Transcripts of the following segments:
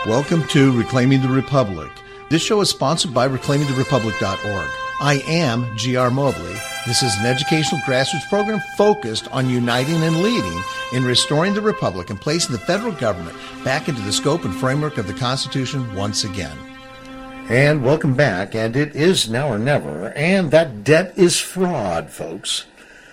Welcome to Reclaiming the Republic. This show is sponsored by reclaimingtherepublic.org. I am G.R. Mobley. This is an educational grassroots program focused on uniting and leading in restoring the Republic and placing the federal government back into the scope and framework of the Constitution once again. And welcome back, and it is now or never, and that debt is fraud, folks.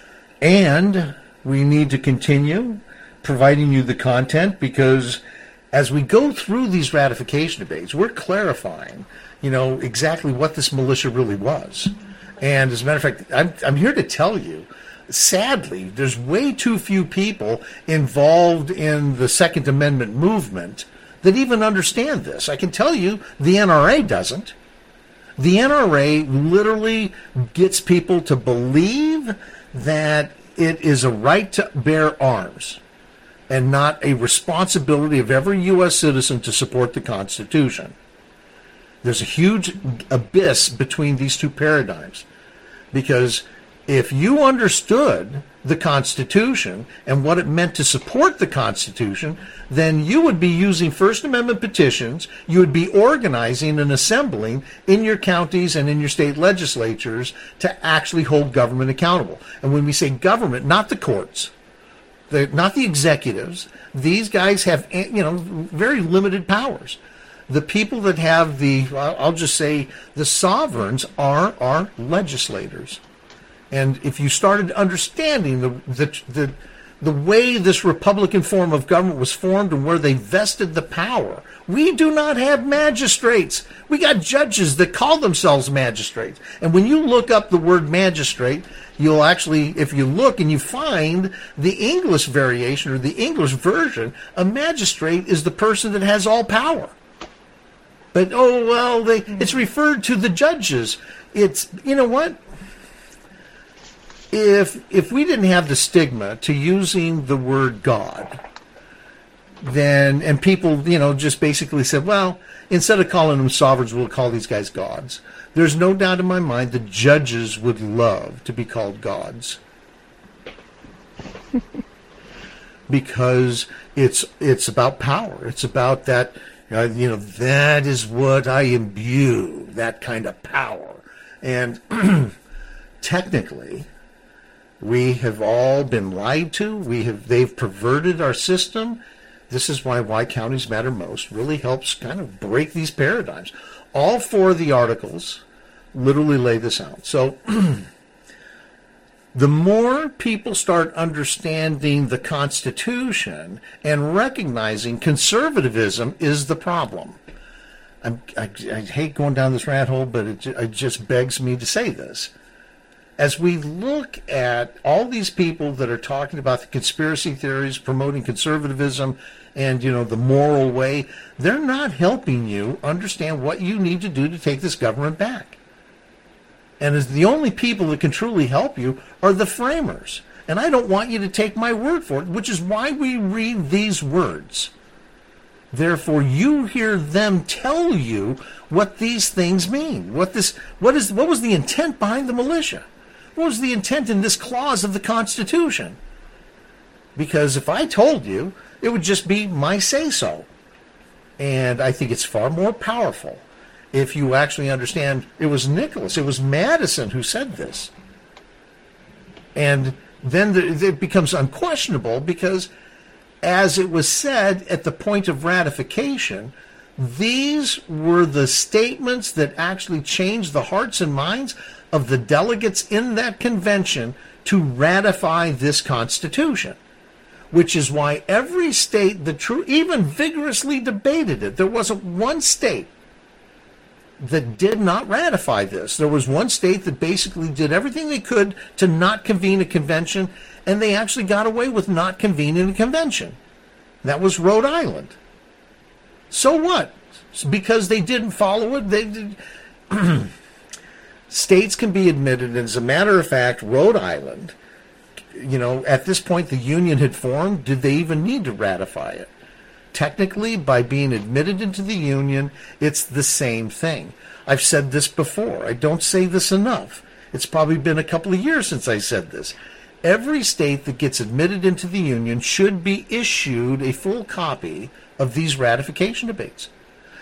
And we need to continue providing you the content because as we go through these ratification debates, we're clarifying, exactly what this militia really was. And as a matter of fact, I'm here to tell you, sadly, there's way too few people involved in the Second Amendment movement that even understand this. I can tell you the NRA doesn't. The NRA literally gets people to believe that it is a right to bear arms and not a responsibility of every U.S. citizen to support the Constitution. There's a huge abyss between these two paradigms, because if you understood the Constitution and what it meant to support the Constitution, then you would be using First Amendment petitions, you would be organizing and assembling in your counties and in your state legislatures to actually hold government accountable. And when we say government, not the courts, not the executives. These guys have, very limited powers. The people that have I'll just say, the sovereigns are our legislators. And if you started understanding the way this Republican form of government was formed and where they vested the power, we do not have magistrates. We got judges that call themselves magistrates. And when you look up the word magistrate, you'll actually, if you look and you find the English variation or the English version, a magistrate is the person that has all power. But, it's referred to the judges. It's, you know what? If we didn't have the stigma to using the word God, then, and people, just basically said, well, instead of calling them sovereigns, we'll call these guys gods. There's no doubt in my mind the judges would love to be called gods. Because it's about power. It's about that, that is what I imbue, that kind of power. And technically, we have all been lied to. They've perverted our system. This is why counties matter most really helps kind of break these paradigms. All four of the articles literally lay this out. So the more people start understanding the Constitution and recognizing conservatism is the problem. I hate going down this rat hole, but it just begs me to say this. As we look at all these people that are talking about the conspiracy theories, promoting conservatism, and, the moral way, they're not helping you understand what you need to do to take this government back. And as the only people that can truly help you are the framers. And I don't want you to take my word for it, which is why we read these words. Therefore, you hear them tell you what these things mean. What was the intent behind the militia? What was the intent in this clause of the Constitution? Because if I told you, it would just be my say-so. And I think it's far more powerful if you actually understand it was Nicholas, it was Madison who said this. And then it becomes unquestionable because, as it was said at the point of ratification, these were the statements that actually changed the hearts and minds of the delegates in that convention to ratify this Constitution, which is why every state even vigorously debated it. There wasn't one state that did not ratify this. There was one state that basically did everything they could to not convene a convention, and they actually got away with not convening a convention. That was Rhode Island. So what? Because they didn't follow it, states can be admitted. And as a matter of fact, Rhode Island, at this point the Union had formed. Did they even need to ratify it? Technically, by being admitted into the Union, it's the same thing. I've said this before. I don't say this enough. It's probably been a couple of years since I said this. Every state that gets admitted into the Union should be issued a full copy of these ratification debates.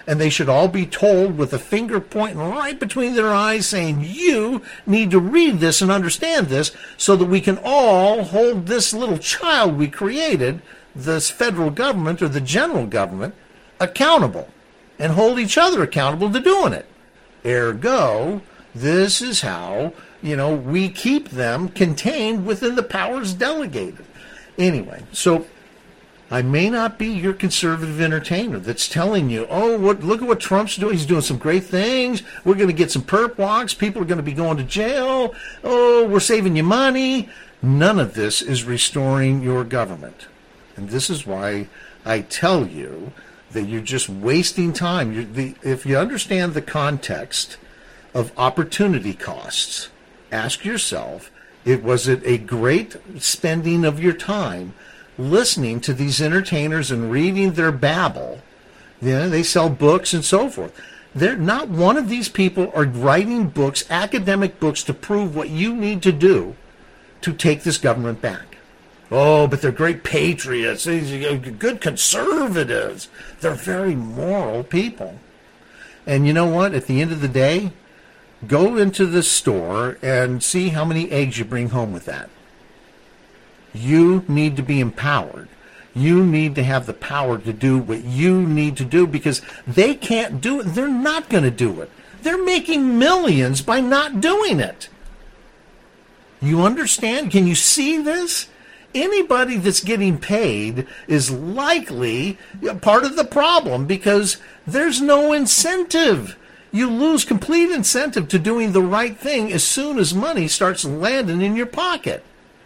And they should all be told with a finger pointing right between their eyes saying, you need to read this and understand this so that we can all hold this little child we created, this federal government or the general government, accountable and hold each other accountable to doing it. Ergo, this is how, we keep them contained within the powers delegated. Anyway, so I may not be your conservative entertainer that's telling you, look at what Trump's doing. He's doing some great things. We're going to get some perp walks. People are going to be going to jail. Oh, we're saving you money. None of this is restoring your government. And this is why I tell you that you're just wasting time. If you understand the context of opportunity costs, ask yourself, was it a great spending of your time listening to these entertainers and reading their babble? They sell books and so forth. They're not one of these people are writing books, academic books, to prove what you need to do to take this government back. Oh, but they're great patriots. They're good conservatives. They're very moral people. And you know what? At the end of the day, go into the store and see how many eggs you bring home with that. You need to be empowered. You need to have the power to do what you need to do because they can't do it. They're not going to do it. They're making millions by not doing it. You understand? Can you see this? Anybody that's getting paid is likely part of the problem because there's no incentive. You lose complete incentive to doing the right thing as soon as money starts landing in your pocket.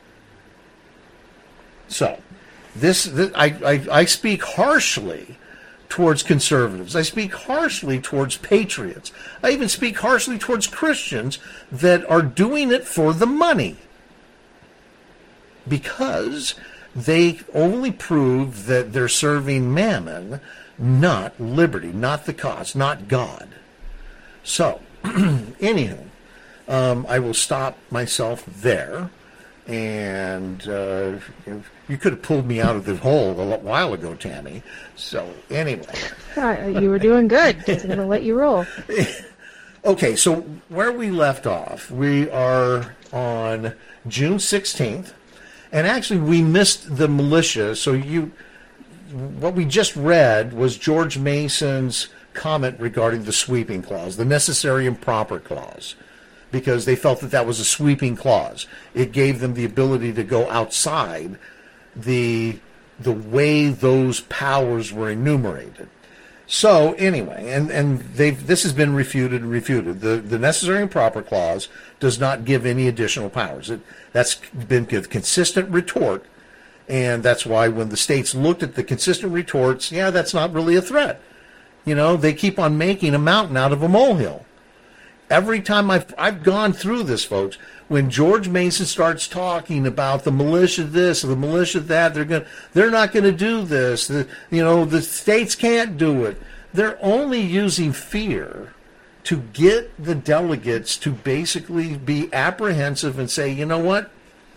So, I speak harshly towards conservatives. I speak harshly towards patriots. I even speak harshly towards Christians that are doing it for the money. Because they only prove that they're serving mammon, not liberty, not the cause, not God. So, anywho, I will stop myself there. And you could have pulled me out of the hole a while ago, Tammy. So, anyway. You were doing good. Just going to let you roll. Okay, so where we left off, we are on June 16th. And actually, we missed the militia. So what we just read was George Mason's comment regarding the sweeping clause, the necessary and proper clause, because they felt that was a sweeping clause. It gave them the ability to go outside the way those powers were enumerated. So anyway, and this has been refuted and refuted. The necessary and proper clause does not give any additional powers. That's been a consistent retort, and that's why when the states looked at the consistent retorts, that's not really a threat. They keep on making a mountain out of a molehill. Every time I've gone through this, folks, when George Mason starts talking about the militia this or the militia that, they're not going to do this. The states can't do it. They're only using fear to get the delegates to basically be apprehensive and say, you know what?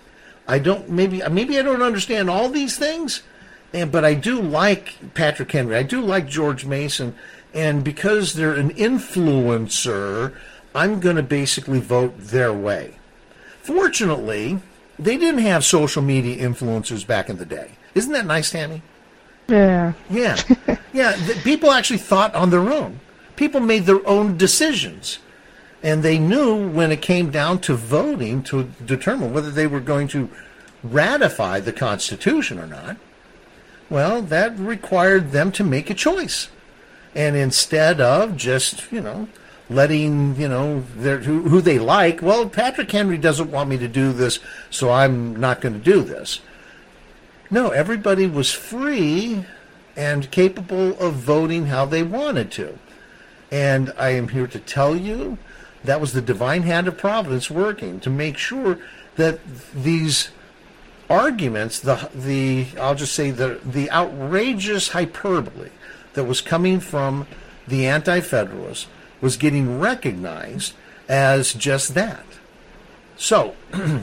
Maybe I don't understand all these things, but I do like Patrick Henry. I do like George Mason, and because they're an influencer, I'm going to basically vote their way. Fortunately, they didn't have social media influencers back in the day. Isn't that nice, Tammy? Yeah. Yeah. People actually thought on their own. People made their own decisions. And they knew when it came down to voting to determine whether they were going to ratify the Constitution or not. Well, that required them to make a choice. And instead of just, letting, who they like, well, Patrick Henry doesn't want me to do this, so I'm not going to do this. No, everybody was free and capable of voting how they wanted to. And I am here to tell you that was the divine hand of providence working to make sure that these arguments, I'll just say the outrageous hyperbole that was coming from the Anti-Federalists was getting recognized as just that. So,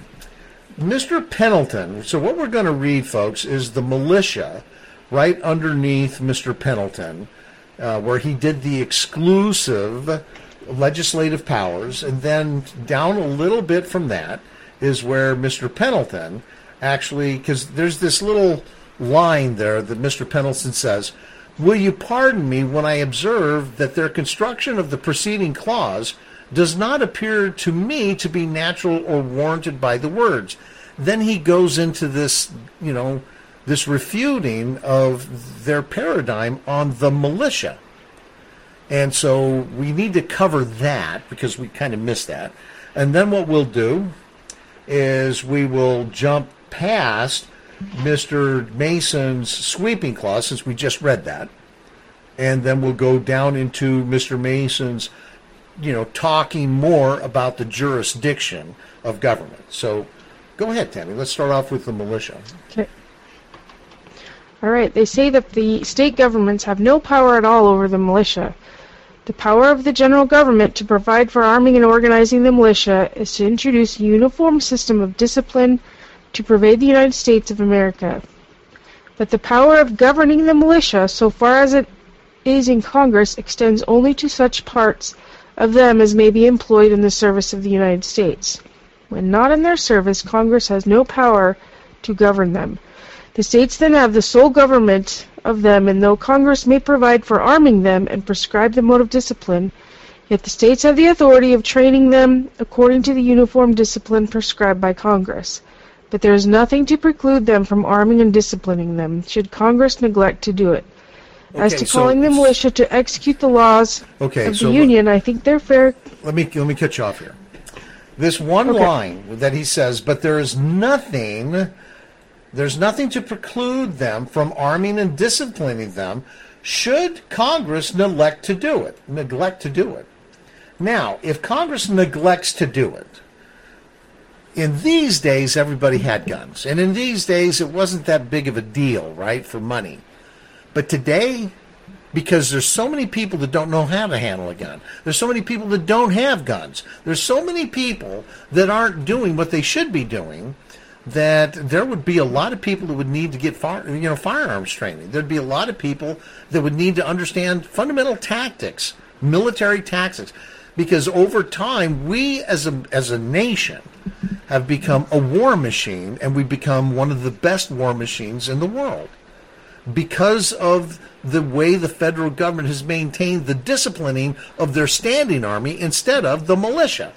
Mr. Pendleton, so what we're going to read, folks, is the militia right underneath Mr. Pendleton. where he did the exclusive legislative powers, and then down a little bit from that is where Mr. Pendleton actually, because there's this little line there that Mr. Pendleton says, "Will you pardon me when I observe that their construction of the preceding clause does not appear to me to be natural or warranted by the words." Then he goes into this, this refuting of their paradigm on the militia. And so we need to cover that because we kind of missed that. And then what we'll do is we will jump past Mr. Mason's sweeping clause, since we just read that. And then we'll go down into Mr. Mason's, talking more about the jurisdiction of government. So go ahead, Tammy. Let's start off with the militia. Okay. All right. They say that the state governments have no power at all over the militia. The power of the general government to provide for arming and organizing the militia is to introduce a uniform system of discipline to pervade the United States of America. But the power of governing the militia, so far as it is in Congress, extends only to such parts of them as may be employed in the service of the United States. When not in their service, Congress has no power to govern them. The states then have the sole government of them, and though Congress may provide for arming them and prescribe the mode of discipline, yet the states have the authority of training them according to the uniform discipline prescribed by Congress. But there is nothing to preclude them from arming and disciplining them, should Congress neglect to do it. As to calling the militia to execute the laws of the Union, I think they're fair. Let me cut you off here. This one line that he says, but there's nothing to preclude them from arming and disciplining them should Congress neglect to do it. Now, if Congress neglects to do it, in these days, everybody had guns. And in these days, it wasn't that big of a deal, right, for money. But today, because there's so many people that don't know how to handle a gun, there's so many people that don't have guns, there's so many people that aren't doing what they should be doing, that there would be a lot of people that would need to get firearms training. There'd be a lot of people that would need to understand fundamental tactics, military tactics, because over time, we as a nation have become a war machine, and we've become one of the best war machines in the world because of the way the federal government has maintained the disciplining of their standing army instead of the militia.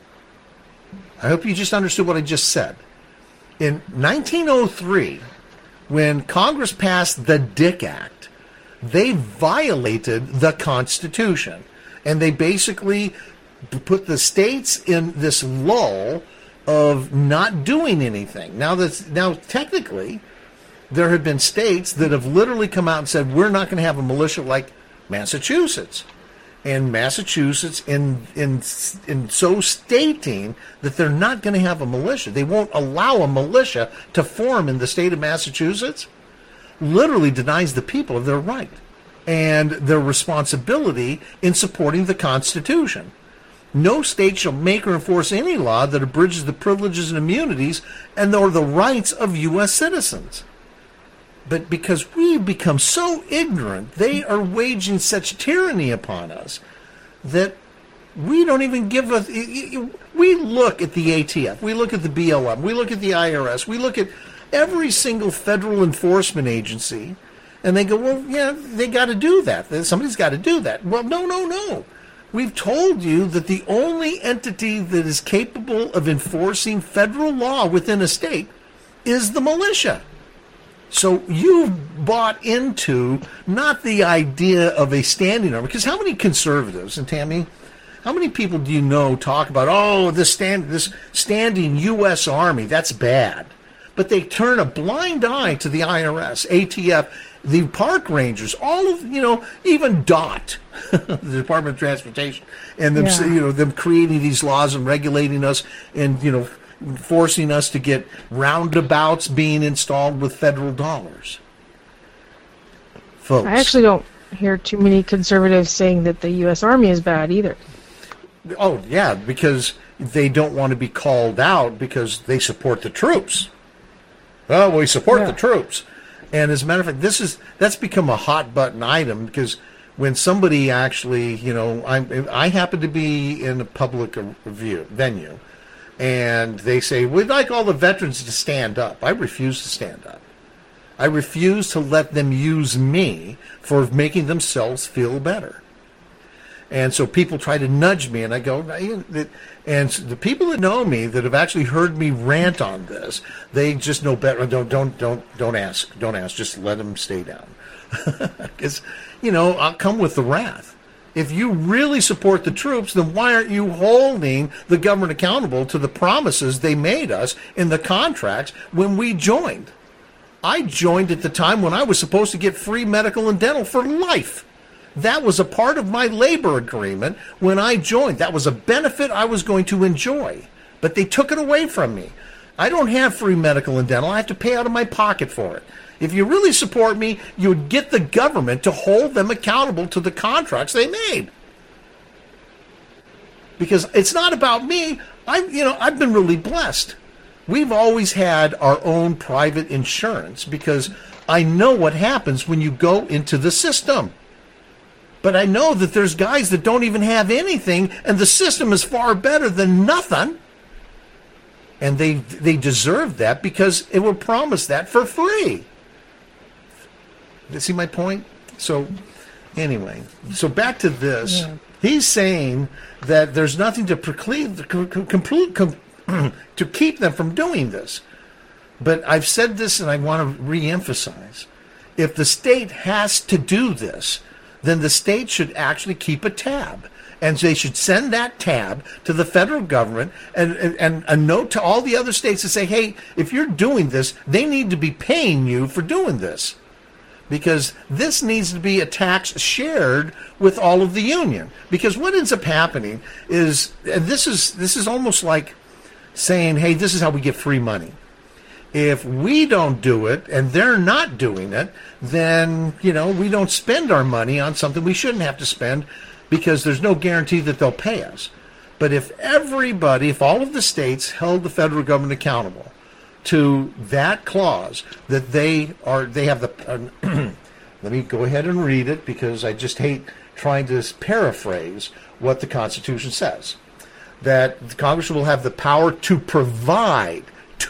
I hope you just understood what I just said. In 1903, when Congress passed the Dick Act, they violated the Constitution, and they basically put the states in this lull of not doing anything. Now technically, there have been states that have literally come out and said, we're not going to have a militia, like Massachusetts. And Massachusetts, in so stating that they're not going to have a militia, they won't allow a militia to form in the state of Massachusetts, literally denies the people of their right and their responsibility in supporting the Constitution. No state shall make or enforce any law that abridges the privileges and immunities and or the rights of U.S. citizens. But because we've become so ignorant, they are waging such tyranny upon us that we don't even give a... We look at the ATF, we look at the BLM, we look at the IRS, we look at every single federal enforcement agency, and they go, well, yeah, they got to do that. Somebody's got to do that. Well, no. We've told you that the only entity that is capable of enforcing federal law within a state is the militia. So you've bought into not the idea of a standing army, because how many conservatives, and Tammy, how many people do you know talk about, this standing U.S. Army, that's bad. But they turn a blind eye to the IRS, ATF, the park rangers, all of, even DOT, the Department of Transportation, and them, them creating these laws and regulating us and, forcing us to get roundabouts being installed with federal dollars. Folks. I actually don't hear too many conservatives saying that the U.S. Army is bad either. Oh, yeah, because they don't want to be called out because they support the troops. Oh, we support the troops. And as a matter of fact, that's become a hot button item because when somebody actually, I happen to be in a public venue, and they say, we'd like all the veterans to stand up. I refuse to stand up. I refuse to let them use me for making themselves feel better. And so people try to nudge me, and I go, and the people that know me, that have actually heard me rant on this, they just know better. Don't ask. Just let them stay down. Because, I'll come with the wrath. If you really support the troops, then why aren't you holding the government accountable to the promises they made us in the contracts when we joined? I joined at the time when I was supposed to get free medical and dental for life. That was a part of my labor agreement when I joined. That was a benefit I was going to enjoy. But they took it away from me. I don't have free medical and dental. I have to pay out of my pocket for it. If you really support me, you would get the government to hold them accountable to the contracts they made. Because it's not about me. I've been really blessed. We've always had our own private insurance because I know what happens when you go into the system. But I know that there's guys that don't even have anything, and the system is far better than nothing. And they deserve that because it will promise that for free. You see my point? So, anyway, back to this. Yeah. He's saying that there's nothing to to keep them from doing this. But I've said this, and I want to reemphasize. If the state has to do this, then the state should actually keep a tab. And they should send that tab to the federal government and a note to all the other states to say, hey, if you're doing this, they need to be paying you for doing this. Because this needs to be a tax shared with all of the union. Because what ends up happening is, and this is almost like saying, hey, this is how we get free money. If we don't do it and they're not doing it, then, we don't spend our money on something we shouldn't have to spend because there's no guarantee that they'll pay us. But if all of the states held the federal government accountable to that clause that they have the, let me go ahead and read it because I just hate trying to paraphrase what the Constitution says. That the Congress will have the power to provide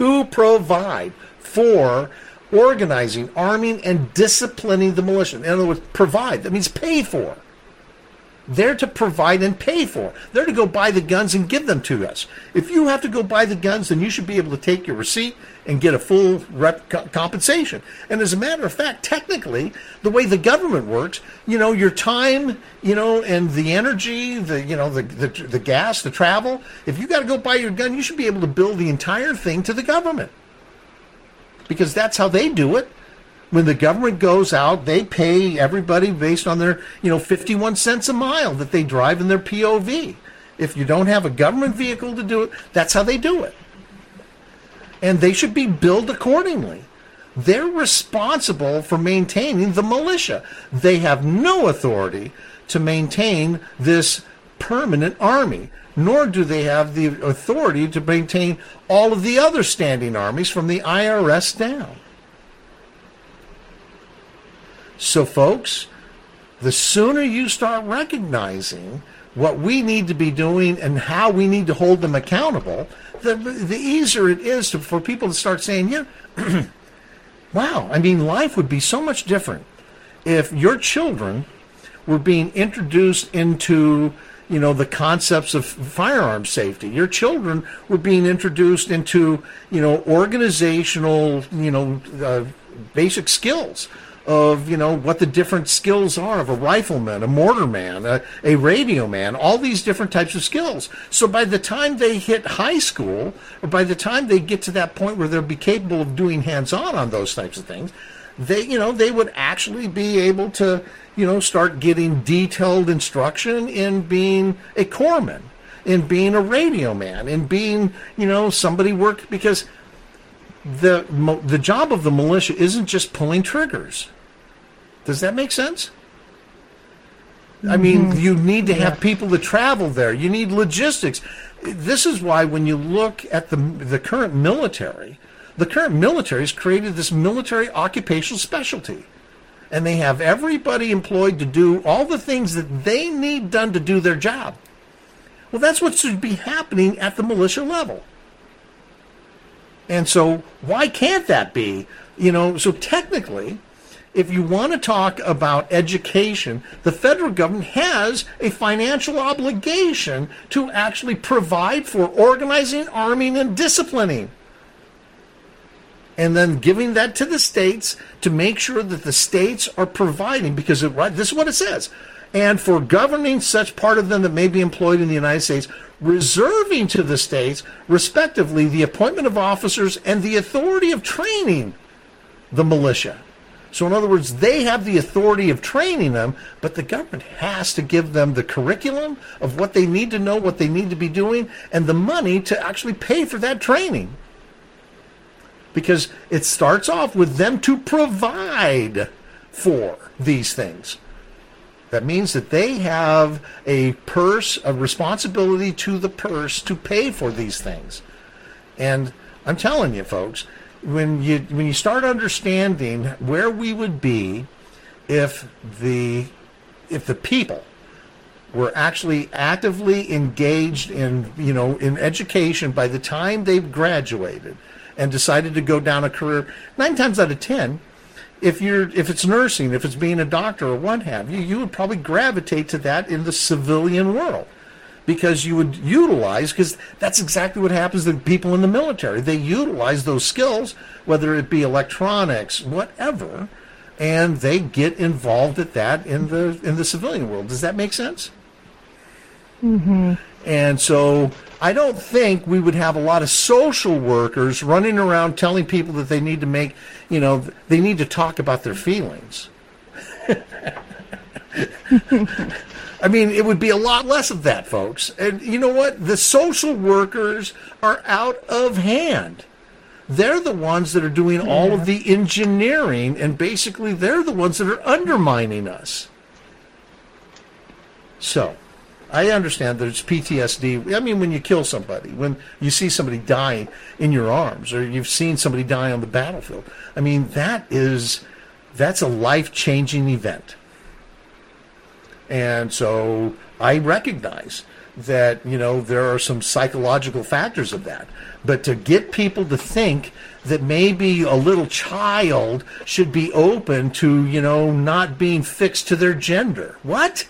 for organizing, arming, and disciplining the militia. In other words, provide. That means pay for. They're to provide and pay for. They're to go buy the guns and give them to us. If you have to go buy the guns, then you should be able to take your receipt and get a full compensation. And as a matter of fact, technically, the way the government works, your time, and the energy, the gas, the travel, if you got to go buy your gun, you should be able to bill the entire thing to the government. Because that's how they do it. When the government goes out, they pay everybody based on their, 51 cents a mile that they drive in their POV. If you don't have a government vehicle to do it, that's how they do it. And they should be billed accordingly. They're responsible for maintaining the militia. They have no authority to maintain this permanent army, nor do they have the authority to maintain all of the other standing armies from the IRS down. So, folks, the sooner you start recognizing what we need to be doing and how we need to hold them accountable, the easier it is for people to start saying, wow, life would be so much different if your children were being introduced into, the concepts of firearm safety. Your children were being introduced into, organizational, basic skills of, what the different skills are of a rifleman, a mortarman, a radio man, all these different types of skills. So by the time they hit high school, or by the time they get to that point where they'll be capable of doing hands-on on those types of things, they would actually be able to, start getting detailed instruction in being a corpsman, in being a radio man, in being, somebody because the job of the militia isn't just pulling triggers. Does that make sense? You need to have people to travel there. You need logistics. This is why when you look at the current military has created this military occupational specialty. and they have everybody employed to do all the things that they need done to do their job. Well, that's what should be happening at the militia level. And so why can't that be? So technically, if you want to talk about education, the federal government has a financial obligation to actually provide for organizing, arming, and disciplining. And then giving that to the states to make sure that the states are providing, because this is what it says. And for governing such part of them that may be employed in the United States, reserving to the states, respectively, the appointment of officers and the authority of training the militia. So in other words, they have the authority of training them, but the government has to give them the curriculum of what they need to know, what they need to be doing, and the money to actually pay for that training. Because it starts off with them to provide for these things. That means that they have a responsibility to the purse to pay for these things. And I'm telling you, folks, when you start understanding where we would be if the people were actually actively engaged in education by the time they've graduated and decided to go down a career, 9 times out of 10, if it's nursing, if it's being a doctor or what have you, you would probably gravitate to that in the civilian world, because you would utilize, because that's exactly what happens to people in the military. They utilize those skills, whether it be electronics, whatever, and they get involved at that in the civilian world. Does that make sense? Mm-hmm. And so I don't think we would have a lot of social workers running around telling people that they need to make, they need to talk about their feelings. I mean, it would be a lot less of that, folks. And you know what? The social workers are out of hand. They're the ones that are doing all of the engineering, and basically they're the ones that are undermining us. So I understand that it's PTSD. I mean, when you kill somebody, when you see somebody die in your arms, or you've seen somebody die on the battlefield, I mean, that's a life-changing event. And so I recognize that, there are some psychological factors of that. But to get people to think that maybe a little child should be open to, not being fixed to their gender. What?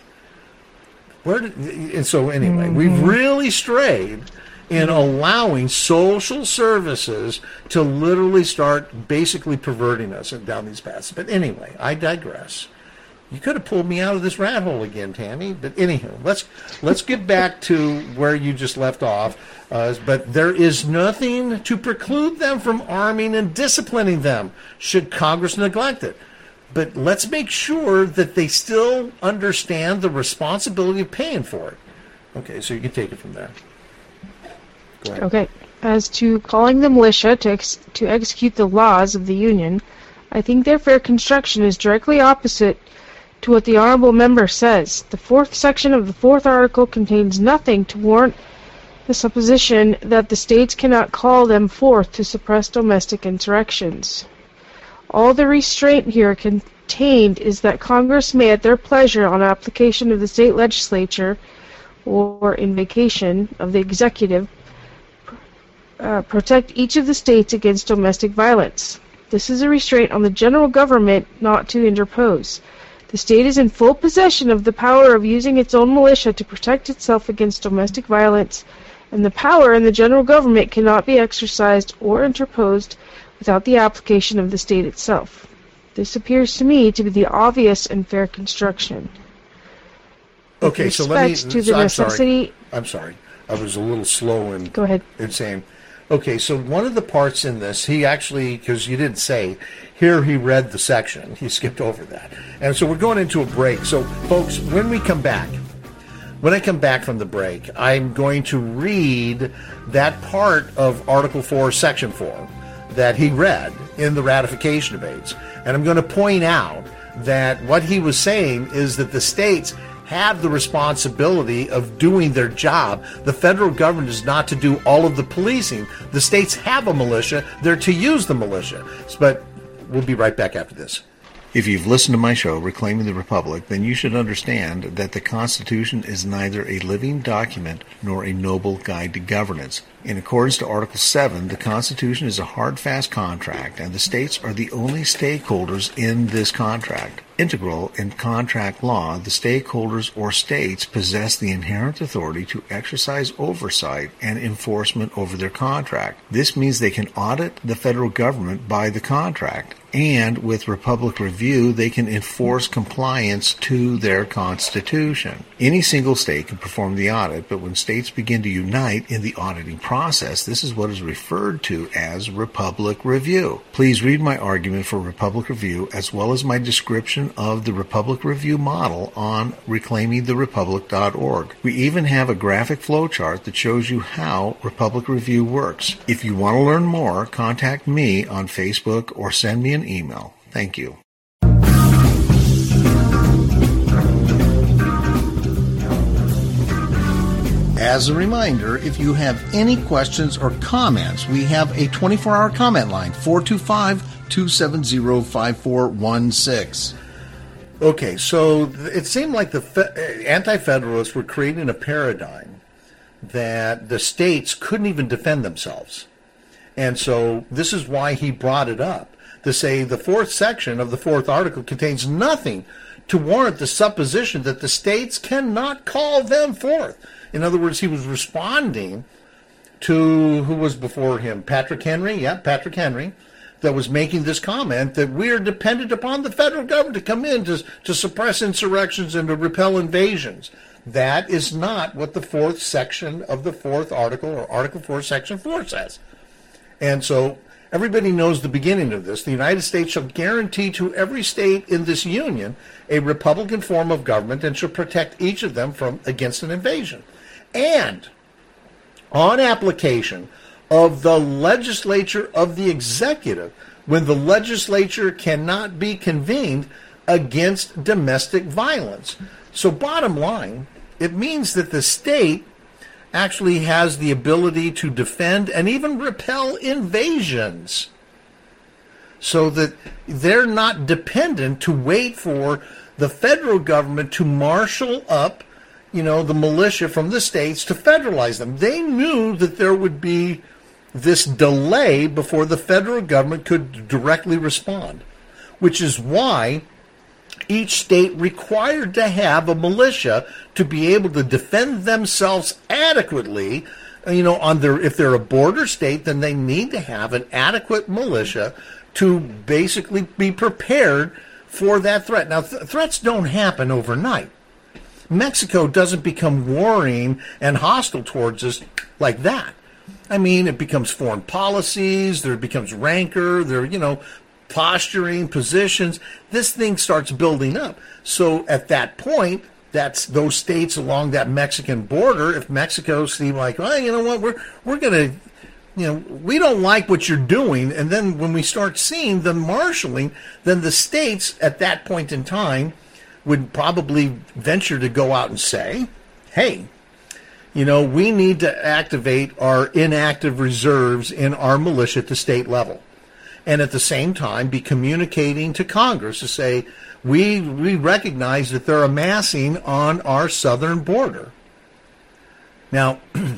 And so anyway, we've really strayed in allowing social services to literally start basically perverting us down these paths. But anyway, I digress. You could have pulled me out of this rat hole again, Tammy. But anywho, let's get back to where you just left off. But there is nothing to preclude them from arming and disciplining them, should Congress neglect it. But let's make sure that they still understand the responsibility of paying for it. Okay, so you can take it from there. Go ahead. Okay. As to calling the militia to execute the laws of the Union, I think their fair construction is directly opposite to what the Honorable Member says. The 4th section of the 4th article contains nothing to warrant the supposition that the states cannot call them forth to suppress domestic insurrections. All the restraint here contained is that Congress may, at their pleasure, on application of the state legislature or in vacation of the executive, protect each of the states against domestic violence. This is a restraint on the general government not to interpose. The state is in full possession of the power of using its own militia to protect itself against domestic violence, and the power in the general government cannot be exercised or interposed without the application of the state itself. This appears to me to be the obvious and fair construction. Okay, so let me... To the necessity... I'm sorry. I was a little slow in... Go ahead. In saying... Okay, so one of the parts in this, he actually, because you didn't say, here he read the section. He skipped over that. And so we're going into a break. So, folks, when I come back from the break, I'm going to read that part of Article 4, Section 4, that he read in the ratification debates. And I'm going to point out that what he was saying is that the states have the responsibility of doing their job. The federal government is not to do all of the policing. The states have a militia. They're to use the militia. But we'll be right back after this. If you've listened to my show, Reclaiming the Republic, then you should understand that the Constitution is neither a living document nor a noble guide to governance. In accordance to Article 7, the Constitution is a hard, fast contract, and the states are the only stakeholders in this contract. Integral in contract law, the stakeholders or states possess the inherent authority to exercise oversight and enforcement over their contract. This means they can audit the federal government by the contract, and with Republic Review, they can enforce compliance to their Constitution. Any single state can perform the audit, but when states begin to unite in the auditing process, this is what is referred to as Republic Review. Please read my argument for Republic Review as well as my description of the Republic Review model on reclaimingtherepublic.org. We even have a graphic flowchart that shows you how Republic Review works. If you want to learn more, contact me on Facebook or send me an email. Thank you. As a reminder, if you have any questions or comments, we have a 24-hour comment line, 425-270-5416. Okay, so it seemed like the Anti-Federalists were creating a paradigm that the states couldn't even defend themselves. And so this is why he brought it up, to say the fourth section of the fourth article contains nothing to warrant the supposition that the states cannot call them forth. In other words, he was responding to, who was before him? Patrick Henry? Yeah, Patrick Henry, that was making this comment that we are dependent upon the federal government to come in to suppress insurrections and to repel invasions. That is not what the fourth section of the fourth article, or Article 4, Section 4 says. And so everybody knows the beginning of this. The United States shall guarantee to every state in this union a republican form of government and shall protect each of them against an invasion. And on application of the legislature of the executive, when the legislature cannot be convened against domestic violence. So bottom line, it means that the state actually has the ability to defend and even repel invasions, so that they're not dependent to wait for the federal government to marshal up, the militia from the states to federalize them. They knew that there would be this delay before the federal government could directly respond, which is why each state required to have a militia to be able to defend themselves adequately. If they're a border state, then they need to have an adequate militia to basically be prepared for that threat. Now, threats don't happen overnight. Mexico doesn't become warring and hostile towards us like that. I mean, it becomes foreign policies, there becomes rancor, posturing, positions. This thing starts building up. So at that point, that's those states along that Mexican border. If Mexico seem like, well, you know what, we're going to, we don't like what you're doing. And then when we start seeing the marshaling, then the states at that point in time would probably venture to go out and say, hey, we need to activate our inactive reserves in our militia at the state level. And at the same time be communicating to Congress to say, we recognize that they're amassing on our southern border. Now,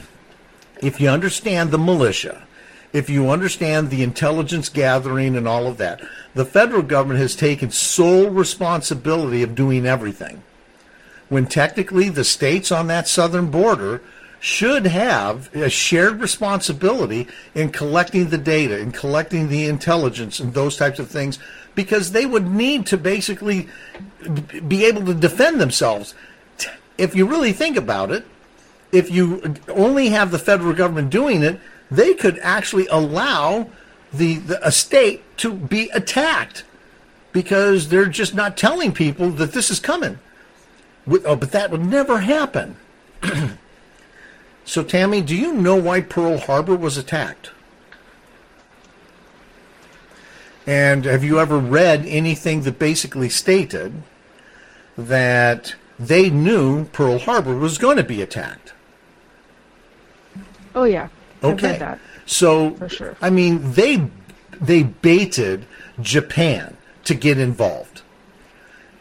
if you understand the militia, if you understand the intelligence gathering and all of that, the federal government has taken sole responsibility of doing everything, when technically the states on that southern border should have a shared responsibility in collecting the data, in collecting the intelligence and those types of things, because they would need to basically be able to defend themselves. If you really think about it, if you only have the federal government doing it, they could actually allow a state to be attacked because they're just not telling people that this is coming. But that would never happen. So, Tammy, do you know why Pearl Harbor was attacked? And have you ever read anything that basically stated that they knew Pearl Harbor was going to be attacked? Oh, yeah. Okay. I've read that. So, for sure. I mean, they baited Japan to get involved.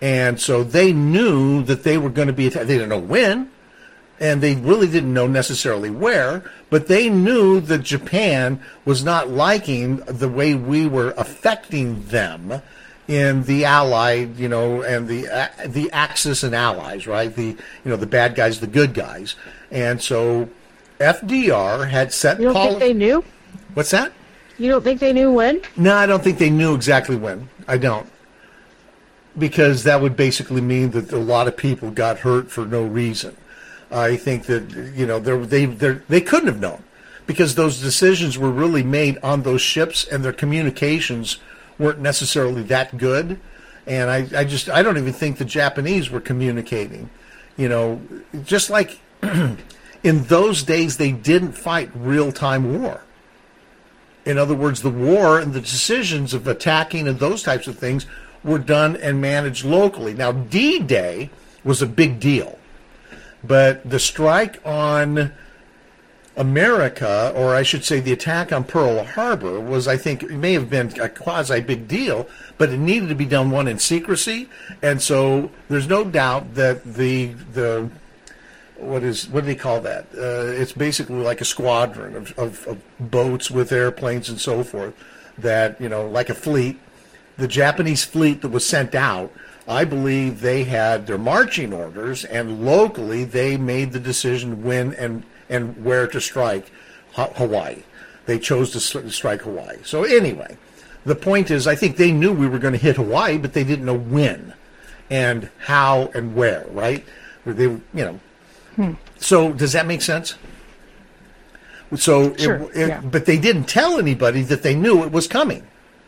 And so they knew that they were going to be attacked. They didn't know when, and they really didn't know necessarily where, but they knew that Japan was not liking the way we were affecting them in the Allied, and the Axis and allies, right? The bad guys, the good guys. And so FDR had set You don't think they knew? What's that? You don't think they knew when? No, I don't think they knew exactly when. I don't. Because that would basically mean that a lot of people got hurt for no reason. I think that, they couldn't have known, because those decisions were really made on those ships, and their communications weren't necessarily that good. And I don't even think the Japanese were communicating. Just like in those days, they didn't fight real-time war. In other words, the war and the decisions of attacking and those types of things were done and managed locally. Now, D-Day was a big deal, but the strike on America, or I should say the attack on Pearl Harbor, was, I think, it may have been a quasi-big deal, but it needed to be done, one, in secrecy, and so there's no doubt that the what do they call that? It's basically like a squadron of boats with airplanes and so forth, that, like a fleet. The Japanese fleet that was sent out, I believe they had their marching orders, and locally they made the decision when and where to strike Hawaii. They chose to strike Hawaii. So anyway, the point is, I think they knew we were going to hit Hawaii, but they didn't know when and how and where, right? They, So does that make sense? So, Sure, yeah. But they didn't tell anybody that they knew it was coming.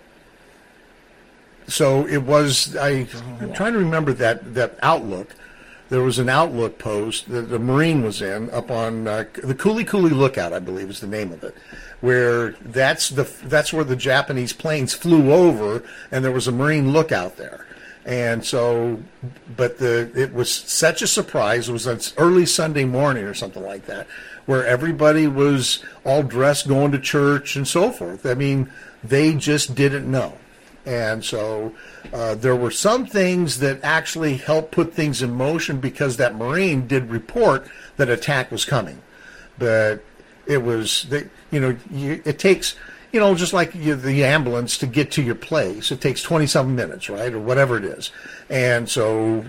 So it was, I'm trying to remember that Outlook. There was an Outlook post that the Marine was in up on the Kuli Kuli Lookout, I believe is the name of it, where that's where the Japanese planes flew over, and there was a Marine lookout there. And so, but it was such a surprise. It was an early Sunday morning or something like that, where everybody was all dressed going to church and so forth. I mean, they just didn't know. And so there were some things that actually helped put things in motion, because that Marine did report that attack was coming. But it was, it takes, just like the ambulance to get to your place, it takes 20-something minutes, right, or whatever it is. And so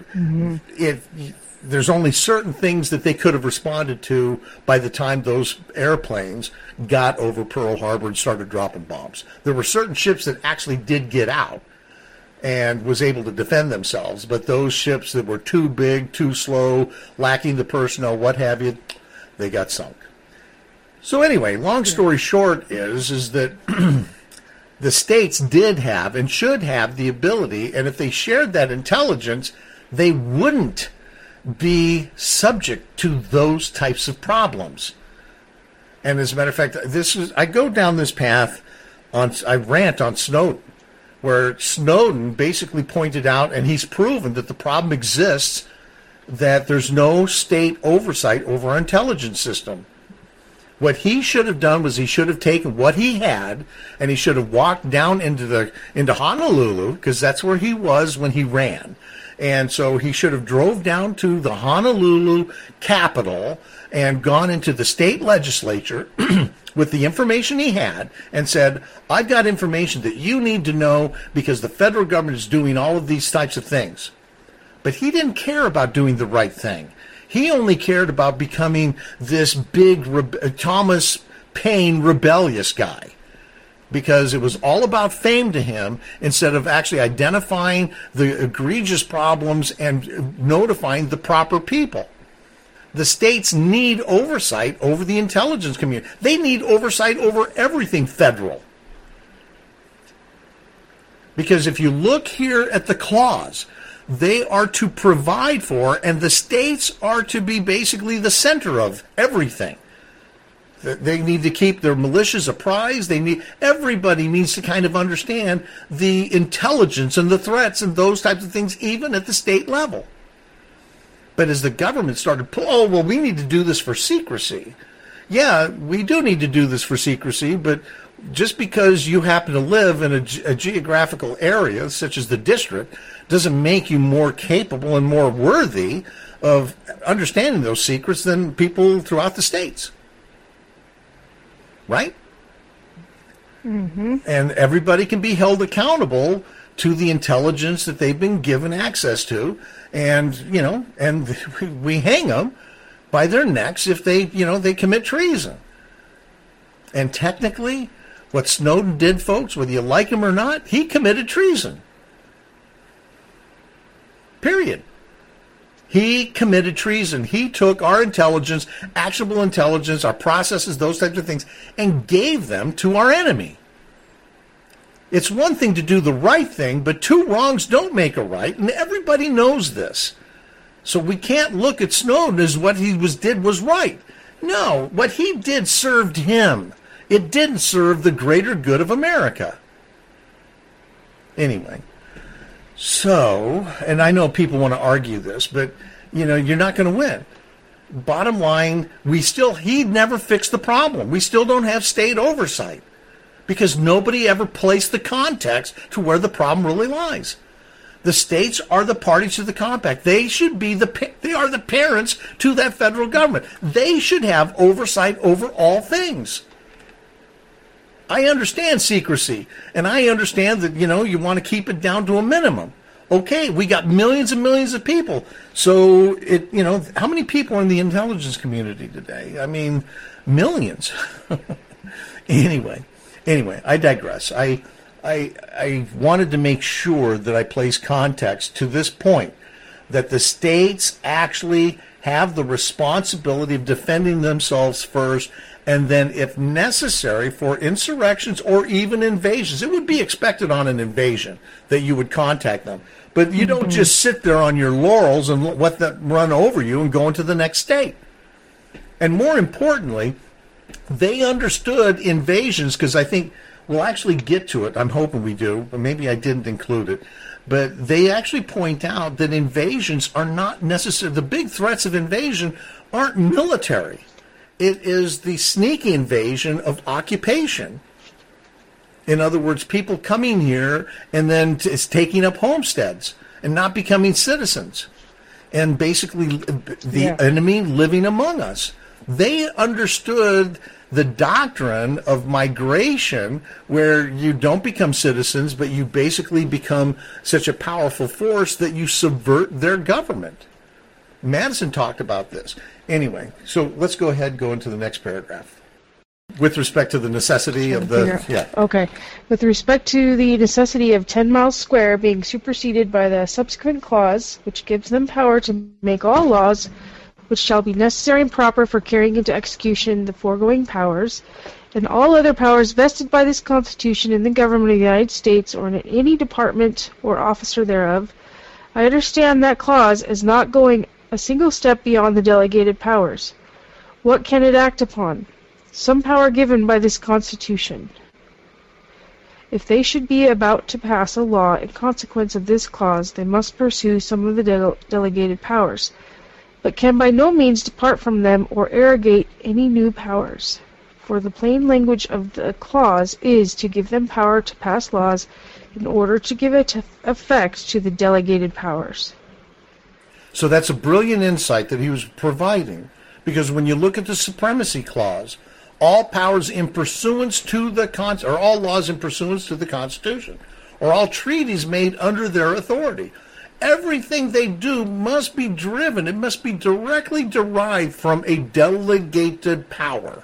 there's only certain things that they could have responded to by the time those airplanes got over Pearl Harbor and started dropping bombs. There were certain ships that actually did get out and was able to defend themselves, but those ships that were too big, too slow, lacking the personnel, what have you, they got sunk. So anyway, long story short is that the states did have and should have the ability, and if they shared that intelligence, they wouldn't be subject to those types of problems. And as a matter of fact, I go down this path I rant on Snowden, where Snowden basically pointed out, and he's proven that the problem exists, that there's no state oversight over our intelligence system. What he should have done was he should have taken what he had, and he should have walked down into Honolulu, because that's where he was when he ran. And so he should have drove down to the Honolulu Capitol and gone into the state legislature with the information he had and said, I've got information that you need to know because the federal government is doing all of these types of things. But he didn't care about doing the right thing. He only cared about becoming this big Thomas Paine rebellious guy, because it was all about fame to him instead of actually identifying the egregious problems and notifying the proper people. The states need oversight over the intelligence community. They need oversight over everything federal. Because if you look here at the clause, they are to provide for, and the states are to be basically the center of everything. They need to keep their militias apprised. Everybody needs to kind of understand the intelligence and the threats and those types of things, even at the state level. But as the government started, we need to do this for secrecy. Yeah, we do need to do this for secrecy, but just because you happen to live in a geographical area, such as the district, doesn't make you more capable and more worthy of understanding those secrets than people throughout the states. Right? Mm-hmm. And everybody can be held accountable to the intelligence that they've been given access to. And, and we hang them by their necks if they commit treason. And technically, what Snowden did, folks, whether you like him or not, he committed treason. Period. He committed treason. He took our intelligence, actionable intelligence, our processes, those types of things, and gave them to our enemy. It's one thing to do the right thing, but two wrongs don't make a right, and everybody knows this. So we can't look at Snowden as what he did was right. No, what he did served him. It didn't serve the greater good of America. Anyway, so, and I know people want to argue this, but, you're not going to win. Bottom line, he never fixed the problem. We still don't have state oversight because nobody ever placed the context to where the problem really lies. The states are the parties to the compact. They should be they are the parents to that federal government. They should have oversight over all things. I understand secrecy, and I understand that, you want to keep it down to a minimum. Okay, we got millions and millions of people. So, how many people are in the intelligence community today? I mean, millions. Anyway, I digress. I wanted to make sure that I place context to this point, that the states actually have the responsibility of defending themselves first, and then, if necessary, for insurrections or even invasions. It would be expected on an invasion that you would contact them. But you don't just sit there on your laurels and let them run over you and go into the next state. And more importantly, they understood invasions, because I think we'll actually get to it. I'm hoping we do, but maybe I didn't include it. But they actually point out that invasions are not necessary. The big threats of invasion aren't military. It is the sneaky invasion of occupation. In other words, people coming here and then taking up homesteads and not becoming citizens. And basically the enemy living among us. They understood the doctrine of migration, where you don't become citizens, but you basically become such a powerful force that you subvert their government. Madison talked about this. Anyway, so let's go ahead and go into the next paragraph. With respect to the necessity of the... Okay. With respect to the necessity of 10 miles square being superseded by the subsequent clause, which gives them power to make all laws which shall be necessary and proper for carrying into execution the foregoing powers, and all other powers vested by this Constitution in the government of the United States or in any department or officer thereof, I understand that clause as not going a single step beyond the delegated powers. What can it act upon? Some power given by this Constitution. If they should be about to pass a law in consequence of this clause, they must pursue some of the delegated powers, but can by no means depart from them or arrogate any new powers. For the plain language of the clause is to give them power to pass laws in order to give effect to the delegated powers. So that's a brilliant insight that he was providing, because when you look at the supremacy clause, all powers in pursuance to the or all laws in pursuance to the Constitution, or all treaties made under their authority. Everything they do must be driven. It must be directly derived from a delegated power.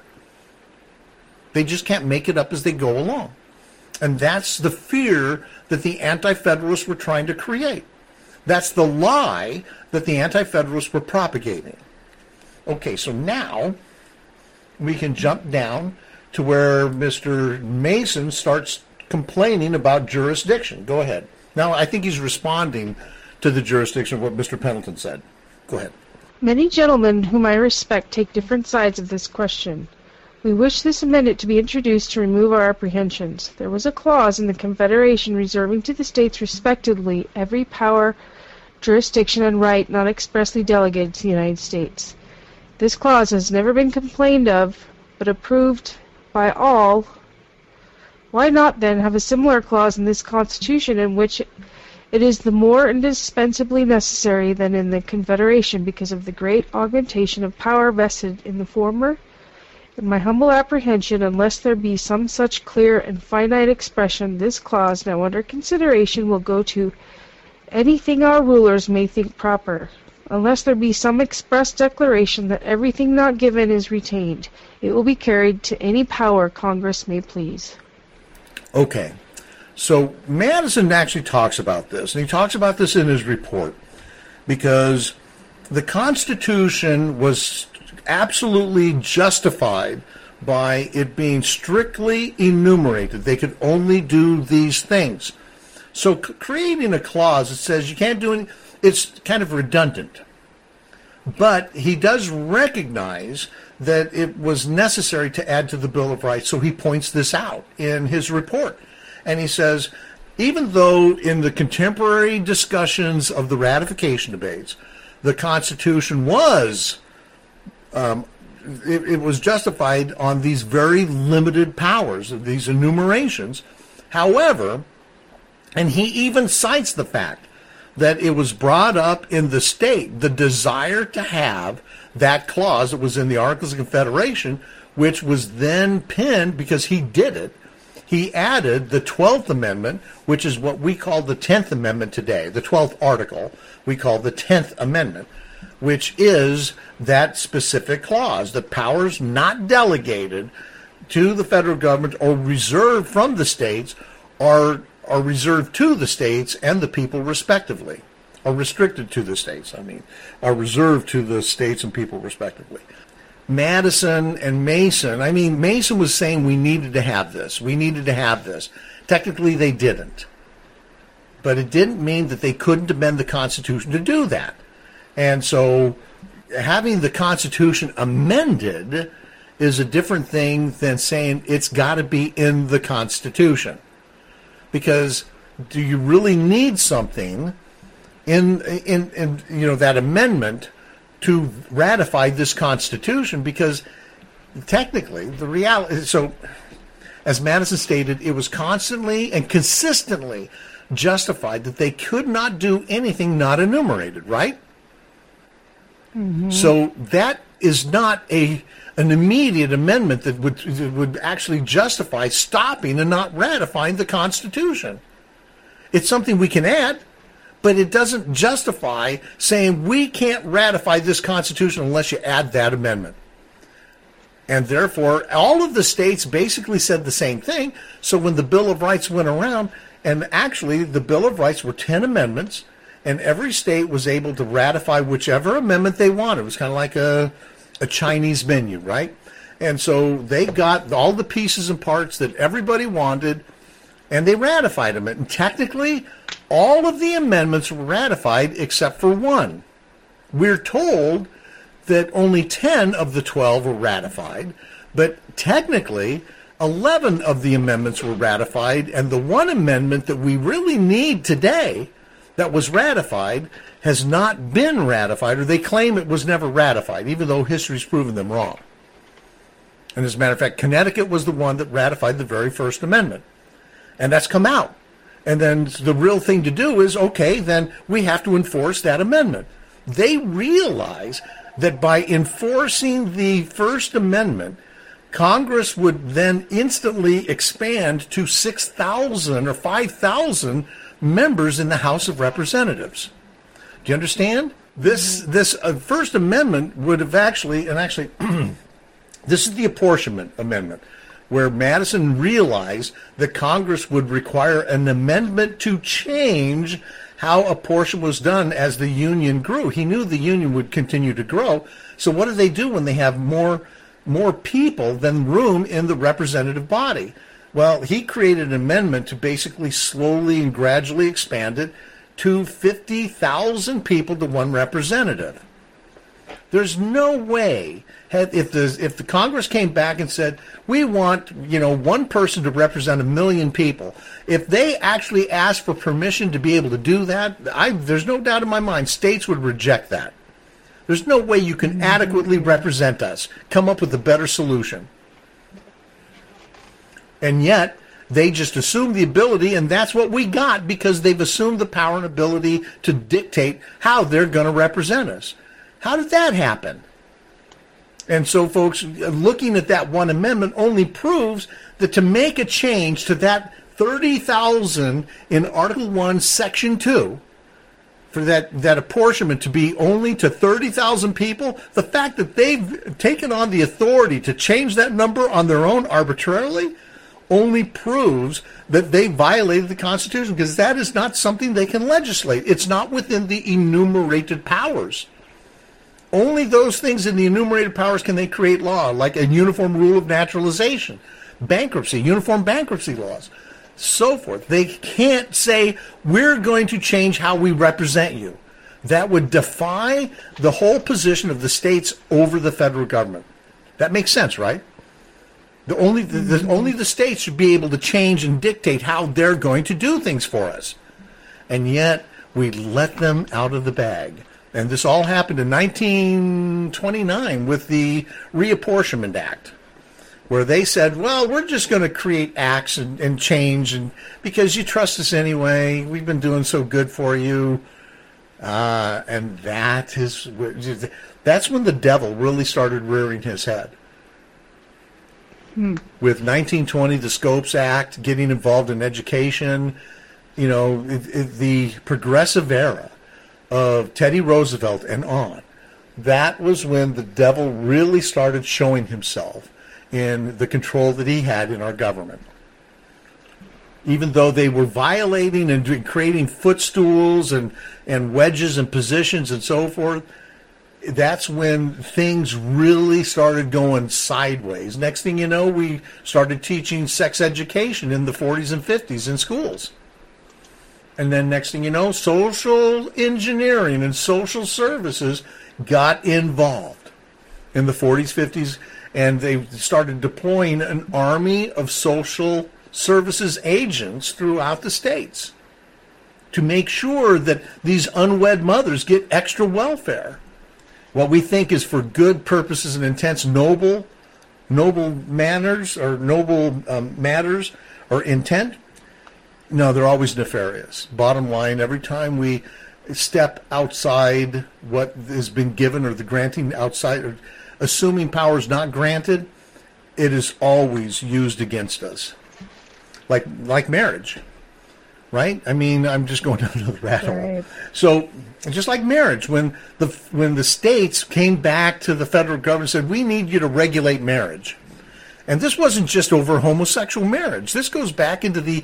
They just can't make it up as they go along. And that's the fear that the Anti-Federalists were trying to create. That's the lie that the Anti-Federalists were propagating. Okay, so now we can jump down to where Mr. Mason starts complaining about jurisdiction. Go ahead. Now, I think he's responding to the jurisdiction of what Mr. Pendleton said. Go ahead. Many gentlemen whom I respect take different sides of this question. We wish this amendment to be introduced to remove our apprehensions. There was a clause in the Confederation reserving to the states respectively every power, jurisdiction, and right not expressly delegated to the United States. This clause has never been complained of, but approved by all. Why not, then, have a similar clause in this Constitution in which It is the more indispensably necessary than in the Confederation because of the great augmentation of power vested in the former. In my humble apprehension, unless there be some such clear and finite expression, this clause now under consideration will go to anything our rulers may think proper. Unless there be some express declaration that everything not given is retained, it will be carried to any power Congress may please. Okay. So Madison actually talks about this, and he talks about this in his report, because the Constitution was absolutely justified by it being strictly enumerated. They could only do these things. So creating a clause that says you can't do anything, it's kind of redundant. But he does recognize that it was necessary to add to the Bill of Rights, so he points this out in his report. And he says, even though in the contemporary discussions of the ratification debates, the Constitution was it was justified on these very limited powers, these enumerations. However, and he even cites the fact that it was brought up in the state, the desire to have that clause that was in the Articles of Confederation, which was then pinned because he did it. He added the 12th Amendment, which is what we call the 10th Amendment today, the 12th article we call the 10th Amendment, which is that specific clause, that powers not delegated to the federal government or reserved from the states are reserved to the states and the people respectively, or restricted to the states, are reserved to the states and people respectively. Madison and Mason, Mason was saying we needed to have this. We needed to have this. Technically, they didn't. But it didn't mean that they couldn't amend the Constitution to do that. And so having the Constitution amended is a different thing than saying it's got to be in the Constitution. Because do you really need something in that amendment to ratify this Constitution? Because technically, the reality, so as Madison stated, it was constantly and consistently justified that they could not do anything not enumerated, right? Mm-hmm. So that is not an immediate amendment that would actually justify stopping and not ratifying the Constitution. It's something we can add, but it doesn't justify saying we can't ratify this Constitution unless you add that amendment. And therefore, all of the states basically said the same thing. So when the Bill of Rights went around, and actually the Bill of Rights were 10 amendments, and every state was able to ratify whichever amendment they wanted. It was kind of like a Chinese menu, right? And so they got all the pieces and parts that everybody wanted, and they ratified them. And technically, all of the amendments were ratified except for one. We're told that only 10 of the 12 were ratified, but technically 11 of the amendments were ratified, and the one amendment that we really need today that was ratified has not been ratified, or they claim it was never ratified, even though history's proven them wrong. And as a matter of fact, Connecticut was the one that ratified the very first amendment. And that's come out. And then the real thing to do is, okay, then we have to enforce that amendment. They realize that by enforcing the First Amendment, Congress would then instantly expand to 6,000 or 5,000 members in the House of Representatives. Do you understand? This First Amendment would have actually this is the Apportionment Amendment, where Madison realized that Congress would require an amendment to change how apportionment was done as the Union grew. He knew the Union would continue to grow. So what do they do when they have more people than room in the representative body? Well, he created an amendment to basically slowly and gradually expand it to 50,000 people to one representative. There's no way, if the Congress came back and said, we want, one person to represent 1 million people, if they actually asked for permission to be able to do that, there's no doubt in my mind, states would reject that. There's no way you can adequately represent us, come up with a better solution. And yet, They just assumed the ability, and that's what we got because they've assumed the power and ability to dictate how they're going to represent us. How did that happen? And so, folks, looking at that one amendment only proves that to make a change to that 30,000 in Article 1, Section 2, for that apportionment to be only to 30,000 people, the fact that they've taken on the authority to change that number on their own arbitrarily only proves that they violated the Constitution, because that is not something they can legislate. It's not within the enumerated powers. Only those things in the enumerated powers can they create law, like a uniform rule of naturalization, bankruptcy, uniform bankruptcy laws, so forth. They can't say, we're going to change how we represent you. That would defy the whole position of the states over the federal government. That makes sense, right? Only the states should be able to change and dictate how they're going to do things for us. And yet, we let them out of the bag. And this all happened in 1929 with the Reapportionment Act, where they said, well, we're just going to create acts and change, and because you trust us anyway, we've been doing so good for you. And that's when the devil really started rearing his head. With 1920, the Scopes Act, getting involved in education, the progressive era of Teddy Roosevelt and on, that was when the devil really started showing himself in the control that he had in our government. Even though they were violating and creating footstools and wedges and positions and so forth, that's when things really started going sideways. Next thing you know, we started teaching sex education in the 40s and 50s in schools. And then next thing you know, social engineering and social services got involved in the 40s, 50s, and they started deploying an army of social services agents throughout the states to make sure that these unwed mothers get extra welfare. What we think is for good purposes and intents, noble manners or noble matters or intent, no, they're always nefarious. Bottom line, every time we step outside what has been given or the granting outside or assuming power is not granted, it is always used against us. Like marriage, right? I mean, I'm just going down another rabbit hole. Right. So just like marriage, when the states came back to the federal government and said, we need you to regulate marriage. And this wasn't just over homosexual marriage. This goes back into the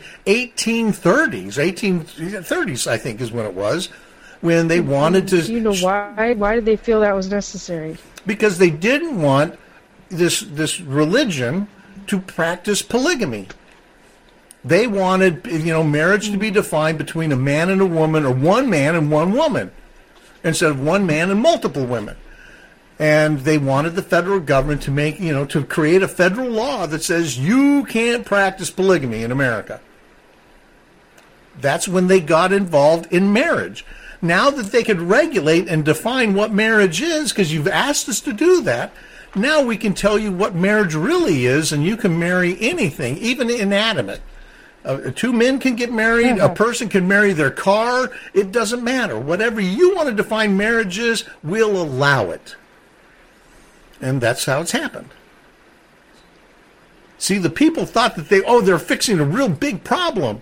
1830s, I think is when it was, when they wanted to... Do you know why? Why did they feel that was necessary? Because they didn't want this religion to practice polygamy. They wanted, marriage to be defined between a man and a woman, or one man and one woman, instead of one man and multiple women. And they wanted the federal government to make, to create a federal law that says you can't practice polygamy in America. That's when they got involved in marriage. Now that they could regulate and define what marriage is, because you've asked us to do that, now we can tell you what marriage really is, and you can marry anything, even inanimate. Two men can get married. A person can marry their car. It doesn't matter. Whatever you want to define marriage is, we'll allow it. And that's how it's happened. See, the people thought that they're fixing a real big problem.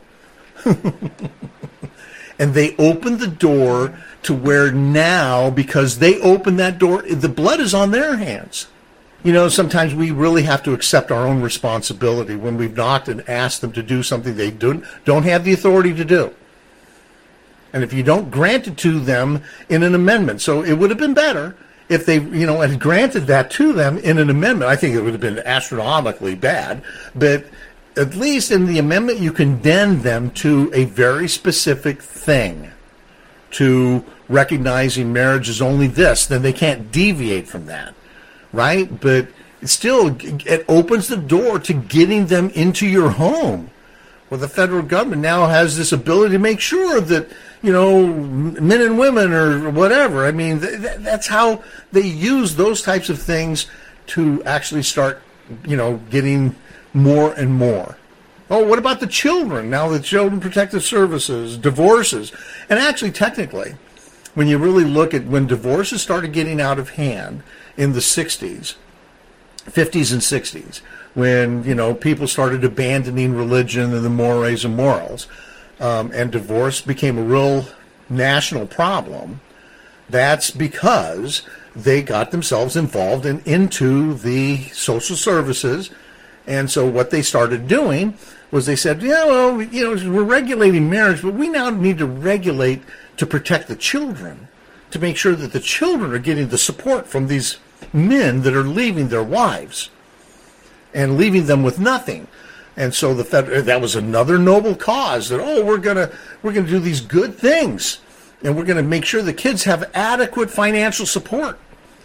And they opened the door to where now, because they opened that door, the blood is on their hands. Sometimes we really have to accept our own responsibility when we've knocked and asked them to do something they don't have the authority to do. And if you don't grant it to them in an amendment, so it would have been better if they, had granted that to them in an amendment. I think it would have been astronomically bad, but at least in the amendment you condemn them to a very specific thing, to recognizing marriage is only this, then they can't deviate from that. Right? But it opens the door to getting them into your home. Well, the federal government now has this ability to make sure that, men and women or whatever. I mean, that's how they use those types of things to actually start, getting more and more. Oh, what about the children? Now the Children Protective Services, divorces. And actually, technically, when you really look at when divorces started getting out of hand in the 60s, 50s and 60s, when, people started abandoning religion and the mores and morals, and divorce became a real national problem, that's because they got themselves involved into the social services. And so what they started doing was they said, we're regulating marriage, but we now need to regulate to protect the children, to make sure that the children are getting the support from these men that are leaving their wives and leaving them with nothing. And so that was another noble cause that, we're gonna do these good things, and we're gonna make sure the kids have adequate financial support.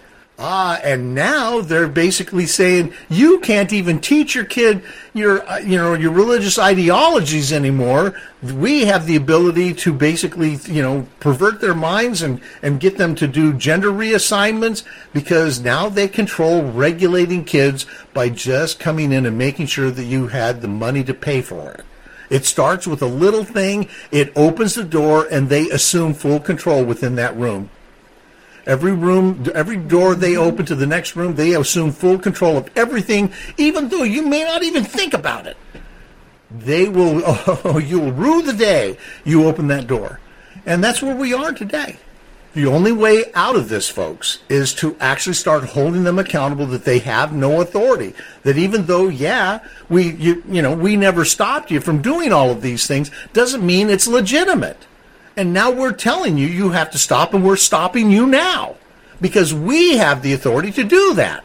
And now they're basically saying you can't even teach your kid your religious ideologies anymore. We have the ability to basically, pervert their minds and get them to do gender reassignments, because now they control regulating kids by just coming in and making sure that you had the money to pay for it. It starts with a little thing. It opens the door, and they assume full control within that room. Every door they open to the next room, they assume full control of everything, even though you may not even think about it. You will rue the day you open that door. And that's where we are today. The only way out of this, folks, is to actually start holding them accountable that they have no authority. That even though, we never stopped you from doing all of these things, doesn't mean it's legitimate. And now we're telling you, you have to stop, and we're stopping you now because we have the authority to do that.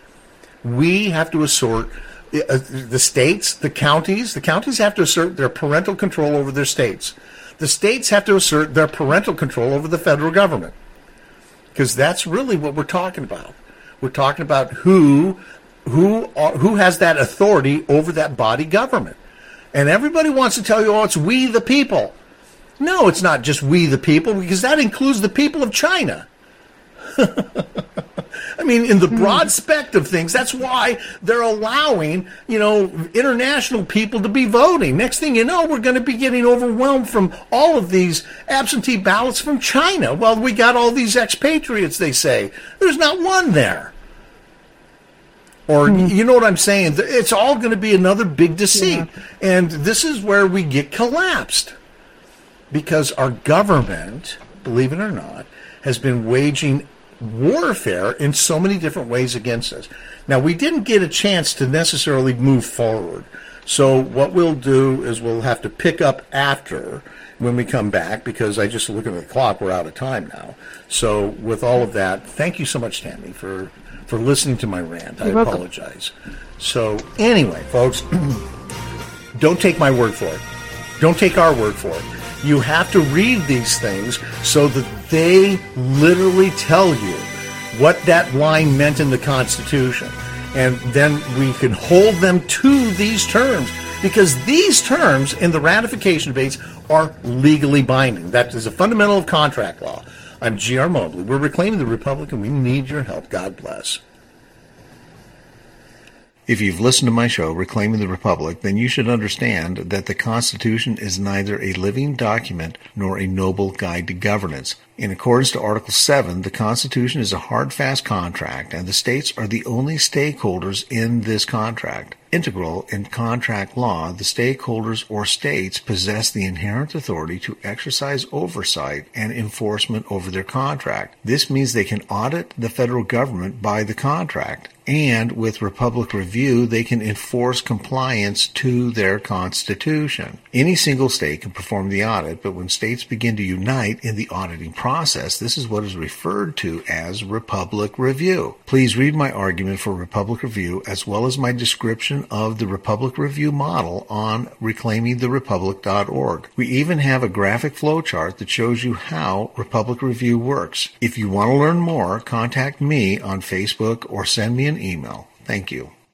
We have to assert the states, the counties have to assert their parental control over their states. The states have to assert their parental control over the federal government, because that's really what we're talking about. We're talking about who has that authority over that body government. And everybody wants to tell you, it's we the people. No, it's not just we the people, because that includes the people of China. I mean, in the broad spectrum of things, that's why they're allowing, international people to be voting. Next thing you know, we're going to be getting overwhelmed from all of these absentee ballots from China. Well, we got all these expatriates, they say. There's not one there. Or, you know what I'm saying? It's all going to be another big deceit. Yeah. And this is where we get collapsed. Because our government, believe it or not, has been waging warfare in so many different ways against us. Now, we didn't get a chance to necessarily move forward. So what we'll do is we'll have to pick up after when we come back, because I just look at the clock, we're out of time now. So with all of that, thank you so much, Tammy, for listening to my rant. I apologize. So anyway, folks, don't take my word for it. Don't take our word for it. You have to read these things so that they literally tell you what that line meant in the Constitution. And then we can hold them to these terms, because these terms in the ratification debates are legally binding. That is a fundamental of contract law. I'm G.R. Mobley. We're reclaiming the Republic, and we need your help. God bless. If you've listened to my show, Reclaiming the Republic, then you should understand that the Constitution is neither a living document nor a noble guide to governance. In accordance to Article 7, the Constitution is a hard, fast contract, and the states are the only stakeholders in this contract. Integral in contract law, the stakeholders or states possess the inherent authority to exercise oversight and enforcement over their contract. This means they can audit the federal government by the contract, and with Republic Review, they can enforce compliance to their Constitution. Any single state can perform the audit, but when states begin to unite in the auditing process, this is what is referred to as Republic Review. Please read my argument for Republic Review as well as my description of the Republic Review model on reclaimingtherepublic.org. We even have a graphic flowchart that shows you how Republic Review works. If you want to learn more, contact me on Facebook or send me an email. Thank you.